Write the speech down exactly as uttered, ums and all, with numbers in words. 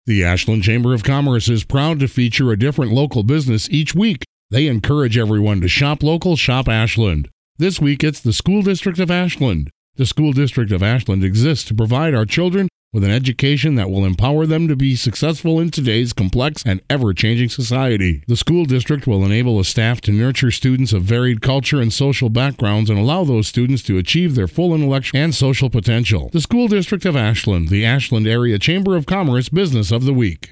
The Ashland Chamber of Commerce is proud to feature a different local business each week. They encourage everyone to shop local, shop Ashland. This week, it's the School District of Ashland. The School District of Ashland exists to provide our children with an education that will empower them to be successful in today's complex and ever-changing society. The school district will enable a staff to nurture students of varied culture and social backgrounds and allow those students to achieve their full intellectual and social potential. The School District of Ashland, the Ashland Area Chamber of Commerce Business of the Week.